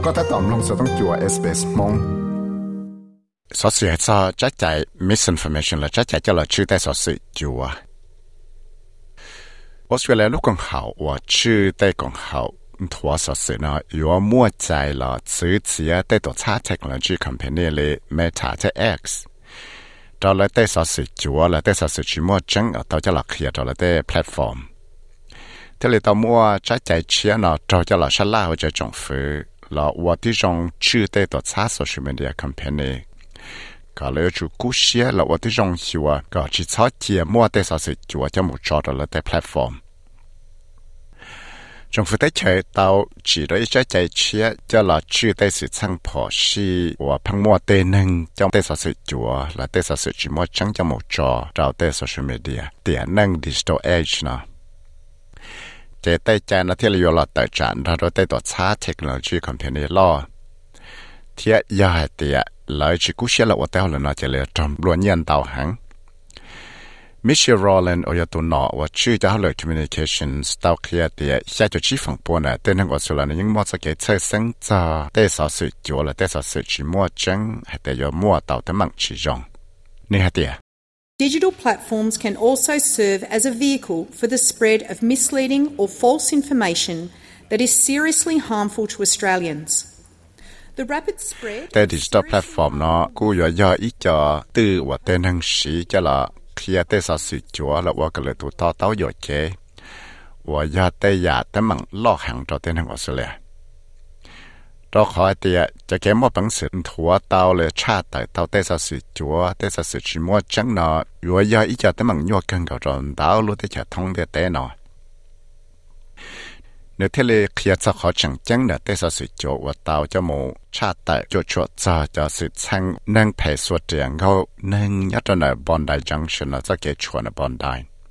ก็ถ้าตอมลงจะต้องจั่ว SBS มงสอสื่อจะจัดใจ misinformation และจัดใจจะเราชื่อแต่สอสื่อจัวออสเตรเลียลูกของเขาว่าชื่อแต่ของเขาทัวสอสื่อนะอยู่ว่ามั่วใจละซื้อเสียแต่ตัวชาเทคโนโลยีคอมพานีเลย Meta จะ X ตอนแล้วแต่สอสื่อจัวแล้วแต่สอสื่อชิมั่วจังตัวจะหลักเคลียร์ตอนแล้วแต่แพลตฟอร์มที่เลยตัวมั่วจัดใจเชียนะตัวจะหลักฉลาดจะจงฟื้นแล้วว่าที่จงชื่อแต่ตัวชาโซเชียลมีเดียคอมพานีก็เลยจูกู้เชียแล้วว่าที่จงชัวก็จิตชอบเทียมั่วแต่สอสื่อจัวจะหมดจอตอนแล้วแต่แพลตฟอร์มจงฝึกได้ใช้เตาจีโดยใช้ใจเชียจะหลอดชื่อได้สื่อช่างพอชีว่าพังมัวเตนึงจงได้สอสื่อจัวและได้สอสื่อจีมัวจังจะหมดจอเราได้โซเชียลมีเดียเตียนั่งดิจิทัลเอจนะเจได้ใจนะที่เราอยู่หลอดแต่จานเราได้ตัวชาเทคโนโลยีคอมพานีล่อเทียยาเตียเลยจีกู้เชียแล้วว่าเต้าเลยนะจะเลยจำล้วนยันเตาหังมิเชล โรแลนด์ออยตุนอว่าชื่อจะเขาเลย communications เตาเคลียร์เตียใช้จุดชี้ฝั่งปนแต่ในออสเตรเลียยังมั่วสักเกตเชยสังจาแต่สอสื่อจัวและแต่สอสื่อจีมั่วจังให้แต่ยอมั่วเตาแต่มังชีจงนี่ฮะเตีย Digital platforms can also serve as a vehicle for the spread of misleading or false information that is seriously harmful to Australians. The rapid spread แต่ digital platform เนาะกูย่ออีจอตื้อว่าแต่นังสีจะละเคลียร์แต่สอสื่อจัวแล้วว่าก็เลยถูกต่อเต้าหยดเจว่าญาแต่ยาแต่มังลอกหังต่อแต่นังออสเตรเลียเราขอเตียจะแก้มั่วปังสือถัวเต้าเลยชาติแต่เต้าแต่สอสื่อจัวแต่สอสื่อชิมั่วจังเนาะอยู่ว่ายาอีจอแต่มังยั่วกันกับจนเต้ารู้แต่จะท่องเดียแต่เนาะเนื้อเทเลเคลียร์จะขอจังจังเนื้อแต่สอสื่อจัวว่าเต้าจะโมชาติแต่จดจะสื่อช่างนั่งเพสวดเดียงเขานั่งยัดในบอนไดจังชันจะเกชวนในบอนได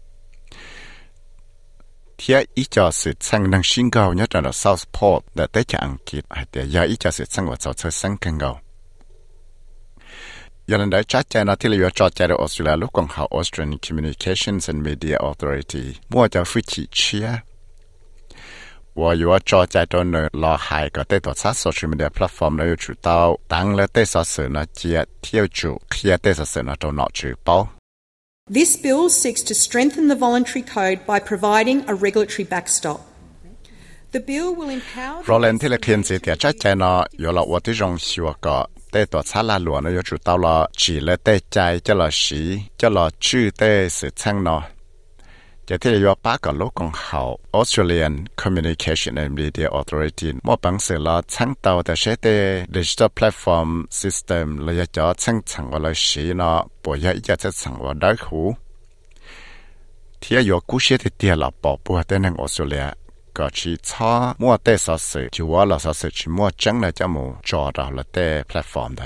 เทียอีจอสื่อช่างนั่งชิงเขายัดในเซาท์พอร์ตแต่ได้จากอังกฤษแต่ยาอีจอสื่อช่างว่าจะเชื่อสังกันเขายันได้ชัดเจนที่เราจอดใจในออสเตรเลียลูกของเขา Australian Communications and Media Authority มั่วจะฟิจิเชียว่าอยู่ว่าจอใจตัวหนึ่งรอหายก็ได้ตัวซัดโซเชียลมีเดียแพลตฟอร์มแล้วอยู่จุดเต้าตั้งแล้วได้สอสื่อนะเจียเที่ยวจุเคลียร์ได้สอสื่อนะตัวหนอจือเป้า This bill seeks to strengthen the voluntary code by providing a regulatory backstop. The bill will empower โรแลนด์ที่เราเขียนเสียแต่ใจใจนะอยู่ละว่าที่จงชัวก็ได้ตัวซัดลาหลวงนะอยู่จุดเต้าละจีแล้วได้ใจจะละสีจะละชื่อได้สื่อช่างเนาะจะที่อยู่ป้ากับลูกของเขา Australian Communication and Media Authority มั่วปังเสือละช่างเตาแต่ใช้แต่ Digital Platform System เลยจะช่างว่าเลยสีเนาะปวยอีจะช่างว่าได้หูที่อยู่กู้เชื่อที่เดียละปอปัวแต่ในออสเตรเลียก็ชีช้ามั่วแต่สอสื่อจูว่าเราสอสื่อชีมั่วจังเลยจะมูจอเราละแต่แพลตฟอร์มได้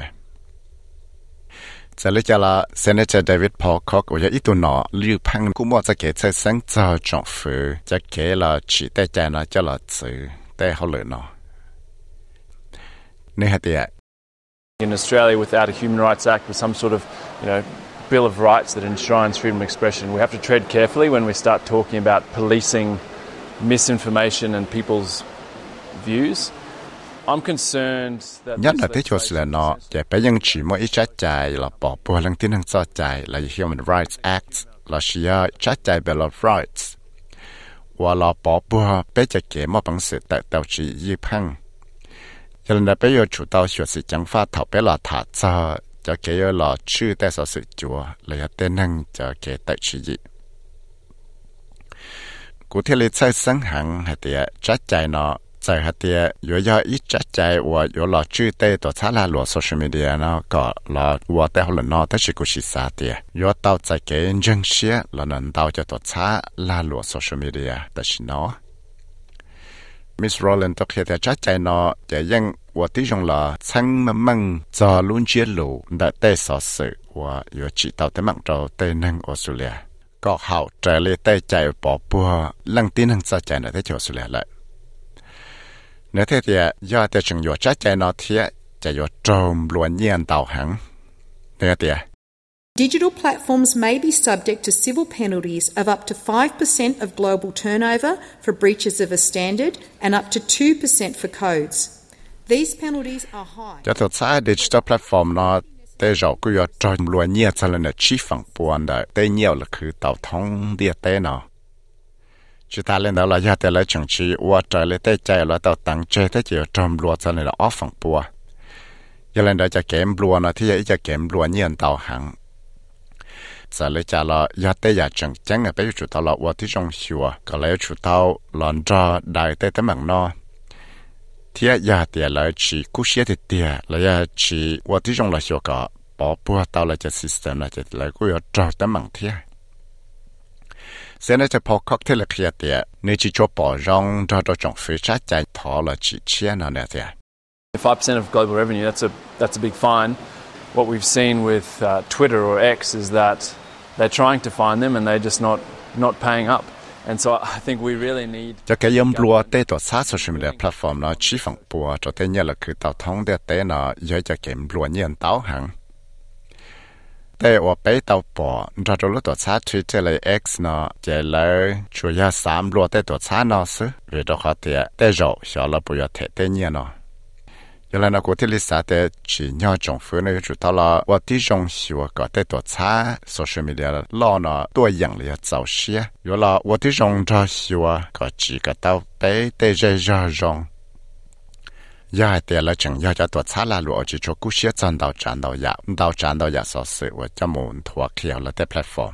จะเลยจะละเซเนเตอร์เดวิดพอลค็อกว่าอีตัวหนอลิวพังกูมั่วจะเกิดใช้สังเจ้าจงฝือจะเกิดละชีแต่ใจนะจะละสื่อแต่เขาเลยเนาะนี่ฮะเดีย In Australia, without a Human Rights Act with some sort of, Bill of Rights that enshrines freedom of expression, we have to tread carefully when we start talking about policing misinformation and people's views.I'm concerned that ยันแต่ที่ชัวร์เลยเนาะจะไปยังฉีมั่วอีชัดใจเราปอบปัวเรื่องที่นั่งซ่อใจเรา Human Rights Act เราเชียชัดใจ Bill of Rights ว่าเราปอบปัวไปจะเก็บมั่วปังสือแต่เต่าจียี่พังยันแต่ไปอยู่จุดเต่าชัวร์สิจังฟ้าเถ่าไปเราถาจะเก็บเราชื่อแต่สอสื่อจัวเลยเต้นนั่งจะเก็บแต่จียี่กูที่เลยใช้สังหังให้เดียชัดใจเนาะใจฮัตเตียอยู่ยาอีจัดใจว่าอยู่หลอดชื่อเตตัวชาลาหลวงโซเชียลมีเดียเนาะก็หลอดว่าแต่หลอนอแต่ชิกุชิสาเตียอยู่เต้าใจเกณฑ์จังเชียหลอนเต้าจะตัวชาลาหลวงโซเชียลมีเดียแต่ชิเนาะมิสโรแลนด์ตัวเขียนจัดใจเนาะจะยังว่าที่จงหลอช่างมั่งจอลุ้นเชียลูแต่เตสอสื่อว่าอยู่จีเต้าแต่มั่งเราเตนังออสเตรเลียก็เขาใจเลยเตใจปอปัวลังตีนังใจใจในเตออสเตรเลียเลยเนื้อเทียยอดแต่จึงอยู่ใจใจนอเทียจะอยู่โจมล้วนเยียนเต่าหังเนื้อเทีย Digital platforms may be subject to civil penalties of up to 5% of global turnover for breaches of a standard and up to 2% for codes. These penalties are high. Cho tôi sai digital platform nó tế rồi cứ yo tròn lúa nhiều cho nên là chi phẳng buồn đấy tế nhiều là cứ tàu thông địa tế nó chỉ ta lên đó là gia tế lấy chứng chỉ qua trời lấy tế chạy là tàu tăng chơi tế chỉ tròn lúa cho nên là off phẳng buồn giờ lên đó cho kém lúa nó thì giờ kém lúa nhiều tàu hàng giờ lấy trả là gia tế giả chứng chẳng là bây giờ chủ tàu là qua tí trong xùa có lấy chủ tàu lòn ra đại tế tế mạng nó thì giờ tiền là chỉ cú xe thì tiền là giờ chỉ qua tí trong là số cả bỏ bùa tao là cái system là cái là cú yo trâu tấm bằng thiệt. Sẽ nói cho Paul cocktail là kia tiền nếu chỉ cho bỏ rong cho trong phía trái chạy thọ là chỉ chia nó nè thiệt. 5% of global revenue, that's a big fine. What we've seen with Twitter or X is that they're trying to find them and they're just not paying up. And so I think we really need. Cho cái yếm lúa tế tổ sát social media platform nó chỉ phẳng bùa cho tế nhớ là cứ tàu thông để tế nó dưới cho kiếm lúa nhiên táo hàng. Tế ở bấy tàu bỏ cho cho lúc tổ sát Twitter là X nó chỉ là chủ yếu 3 lúa tế tổ sát nó sư vì đó họ tế rộ cho là bùa thể tế nhiên nó. Giờ là nó có thể lý giải để chỉ nhau trong phương này chủ tao là và tí trong xíu có thể tổ chức social media lo nó đua dạng là giàu xe. Giờ là và tí trong cho xíu có chỉ có tao bé để dễ dàng rong. Giờ thì là chẳng giờ cho tổ chức là lúa chỉ cho cú xe chân đào tràn đào số sự và cho muốn thua khéo là cái platform.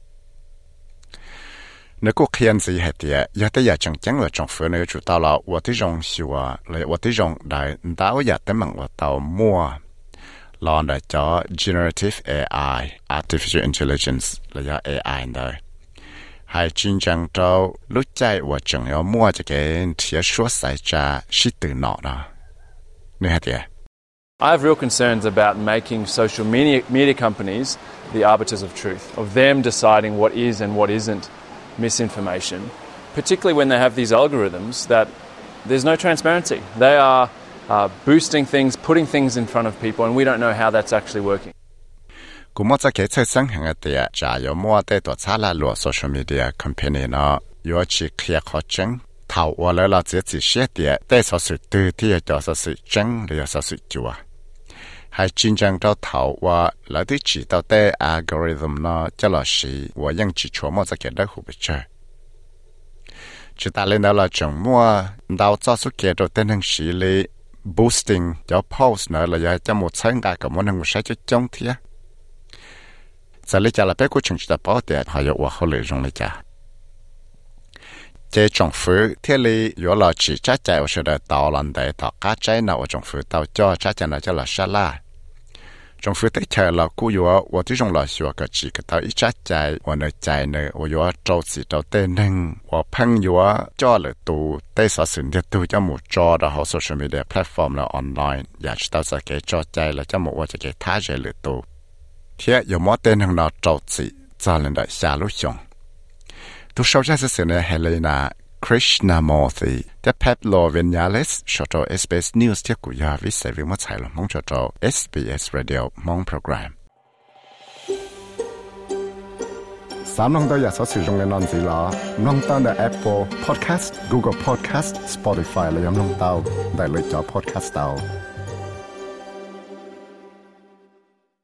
Nếu có khiên gì hết thì giờ tới giờ chẳng là trong phương này chủ tao là và tí trong xíu là và tí trong đại đào giờ tới mạng và tao mua lo để cho generative AI, artificial intelligence là do AI đây. Hay chính chẳng trâu lúc chạy và chẳng có mua cho cái thiết số xảy ra sĩ từ nọ đó. Nên hết thì I have real concerns about making social media companies the arbiters of truth, of them deciding what is and what isn't misinformation, particularly when they have these algorithms that there's no transparency. They are boosting things, putting things in front of people, and we don't know how that's actually working. Cú mua cho cái chơi sinh hàng ở đây, chả có mua để tổ chức là lúa social media company nó, có chỉ kia khó chăng, thầu qua lại là chỉ xe tiền, để số sự từ thì cho số sự chăng để số sự chua. Hay chính trang cho thầu qua lại tới chỉ tao để algorithm nó cho là gì, và những chỉ cho mua cho cái đó không bị chơi. Chỉ ta lên đó là chọn mua đào cho số kia đầu tiên hàng sĩ li boosting cho post nữa là cho một sáng cái của một hàng sai cho trong thiệt. Giờ lấy trả là bé của chúng ta bảo để họ có qua họ lợi dụng lấy trả. Chế trong phủ thiết lý có là chỉ chắc chạy ở sự đời tàu lần để tàu cá trái nào ở trong phủ tàu cho chắc chạy nào cho là xa la. Trong phủ tới chờ là cú có và tí trong là sửa cái chỉ cái tàu ít chắc chạy và nơi chạy nơi và có trâu xì trâu tên nâng và phăng có cho là tù tới sở sinh thiết tù cho một cho đó họ social media platform là online và chỉ tao sẽ cái cho chạy là cho một và cái thá dễ lựa tù. Thế có mỗi tên hàng nào trâu xì cho lên đại xa lúc xong. Tu sau ra sẽ là Helena Krishnamurthy, the Pablo Vinales, cho SBS News tiếp của nhà viết sẽ viết mất sai là mong cho SBS Radio mong program. Sám nông tôi sẽ sử dụng cái nón gì là nông tao là Apple Podcast, Google Podcast, Spotify là nông tao đại lựa chọn podcast tao.